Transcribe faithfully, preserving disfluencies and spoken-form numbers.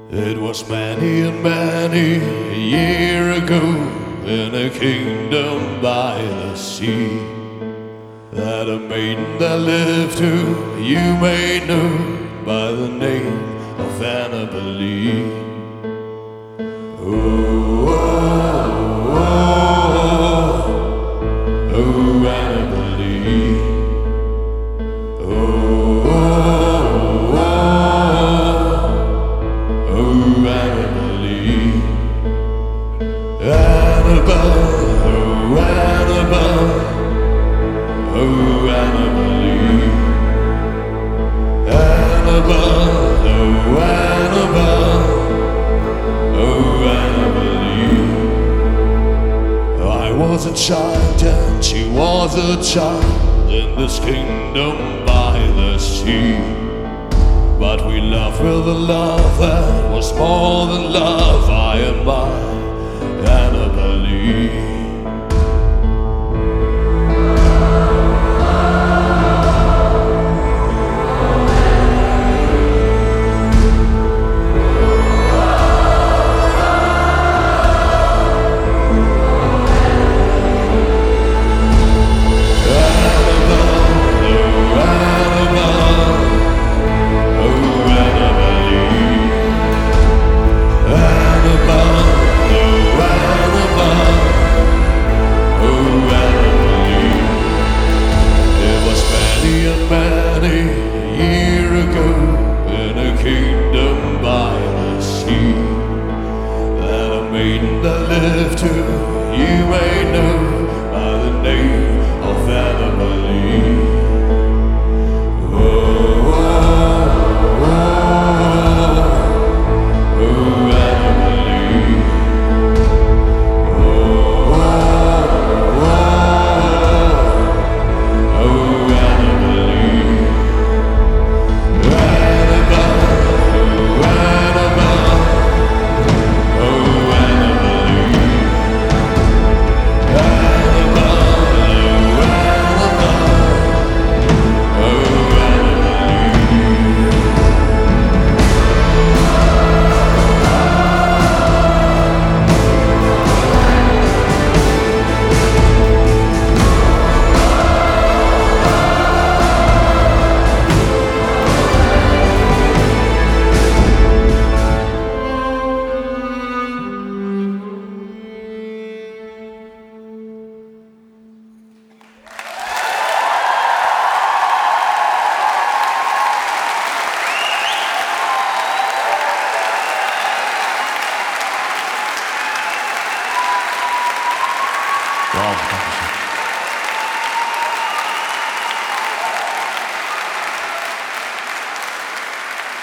It was many and many a year ago in a kingdom by the sea that a maiden that lived who you may know by the name of Annabel Lee. Oh, oh, oh, oh, Annabel Lee. Oh, oh, oh, oh, Annabel Lee. Annabel, oh, Annabel, oh, Annabel Lee. Annabel, oh, Annabel, oh, Annabel Lee. I was a child and she was a child in this kingdom by the sea, but we loved with a love that was more than love. I and my Annabel Lee. Many a year ago in a kingdom by the sea that a maiden that lived who you may know by the name of Annabel Lee. Oh, oh, oh, oh, Annabel Lee. Oh, oh, oh, oh, Annabel Lee. Wow, danke schön.